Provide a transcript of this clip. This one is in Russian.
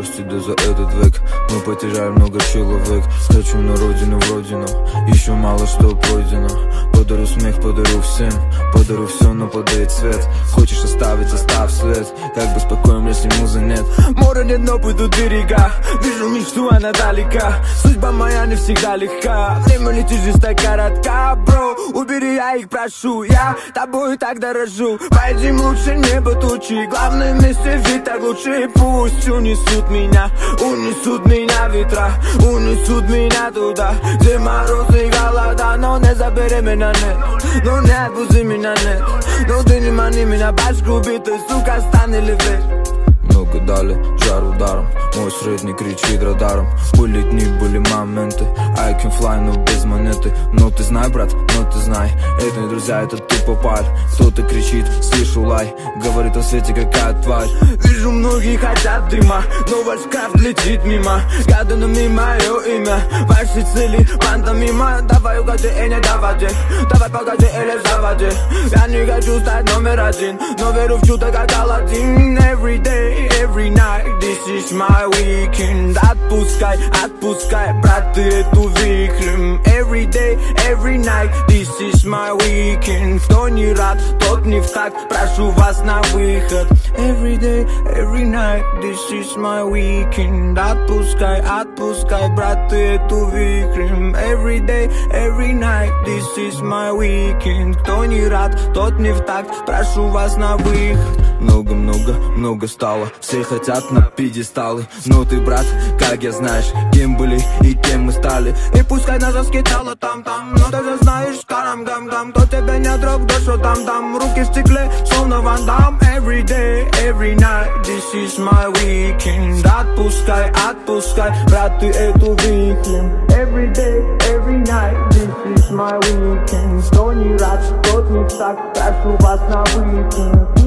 простите за этот век. Мы потеряли много человек. Хочу на родину, в родину. Еще мало что пройдено. Подарю смех, подарю всем. Подарю все, но подарит свет. Хочешь оставить, оставь след. Как бы спокоен, если музы нет. Море нет, но пойду берега. Вижу мечту, она далека. Судьба моя не всегда легка. Время летит, жизнь так коротка, бро. Убери, я их прошу. Я тобой так дорожу. Пойдем лучше небо тучи. Главное вместе жить так лучше. Пусть унесут меня ветра. Унесут меня туда, где морозы и голода. Но не забери меня, нет. Но не отпусти меня, нет. Но ты не мани меня, башку битой, сука, стань или верь. Много дали, жар ударом. Мой средний кричит радаром. Были дни, были моменты. I can fly, но без монеты. Но ты знай, брат, но ты знай. Это не друзья, это ты попаль. Кто-то кричит, слышу лай. Говорит о свете, какая тварь. Вижу, многие хотят дыма, но ваш крафт летит мимо. Гаданами мое имя. Ваши цели, пантомима. Давай угадай, не давай. Давай погоди или заводи. Я не хочу стать номер один, но верю в чудо, как Аладдин. Every day, every night, this is my weekend. Отпускай, отпускай, брат, ты эту вихрем. Every day, every night, this is my weekend. Кто не рад, тот не в такт, прошу вас на выход. Every day, every night, this is my weekend. Отпускай, отпускай, брат, ты эту вихрем. Every day, every night, this is my weekend. Кто не рад, тот не в такт, прошу вас на выход. Много стало, все хотят на пьедесталы. Но ты, брат, как я знаешь, кем были и кем мы стали. И пускай нас раскидало там-там, но ты же знаешь, карам-гам-гам. Кто тебе не друг, да что там-там. Руки в стекле, словно Ван Дам. Every day, every night, this is my weekend. Отпускай, отпускай, брат, ты эту вихрем. Every day, every night, this is my weekend. Кто не рад, тот не так, прошу вас на weekend.